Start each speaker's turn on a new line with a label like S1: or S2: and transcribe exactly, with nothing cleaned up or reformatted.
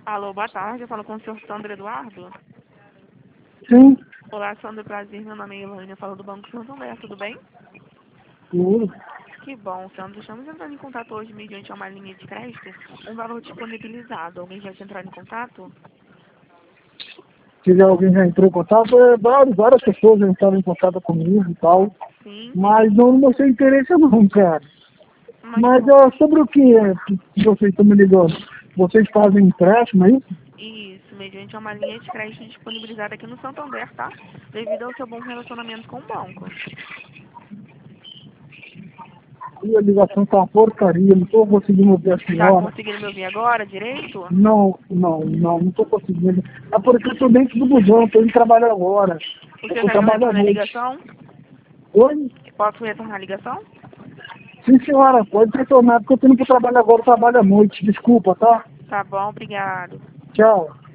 S1: Alô, boa tarde. Eu falo com o senhor Sandro Eduardo.
S2: Sim,
S1: Olá, Sandro, prazer. Meu nome é Elaine. Eu falo do Banco Santander. Tudo bem?
S2: tudo.
S1: Que bom, Sandro. Estamos entrando em contato hoje mediante uma linha de crédito, um valor disponibilizado. Alguém já te entrar em contato?
S2: Se já alguém já entrou em contato, é, várias, várias pessoas já entraram em contato comigo e tal,
S1: Sim.
S2: mas não mostrei interesse não, cara.
S1: Mas,
S2: Mas
S1: por-
S2: ó, sobre o que é que vocês estão me ligando? Vocês fazem empréstimo, é isso?
S1: isso, mediante uma linha de crédito disponibilizada aqui no Santander, tá? Devido ao seu bom relacionamento com o banco.
S2: E a ligação tá uma porcaria, não estou conseguindo ouvir a
S1: Tá
S2: senhora.
S1: conseguindo me ouvir agora, direito?
S2: Não, não, não, não estou conseguindo. É porque eu estou dentro do busão, estou indo trabalhar agora.
S1: O
S2: Eu
S1: senhor
S2: estou
S1: quer que eu
S2: trabalhando à
S1: retorne a
S2: noite.
S1: ligação?
S2: Oi?
S1: Posso retornar a ligação?
S2: Sim, senhora, pode retornar, porque eu estou indo para o trabalho agora, eu trabalho à noite. Desculpa, tá?
S1: Tá bom, obrigado.
S2: Tchau.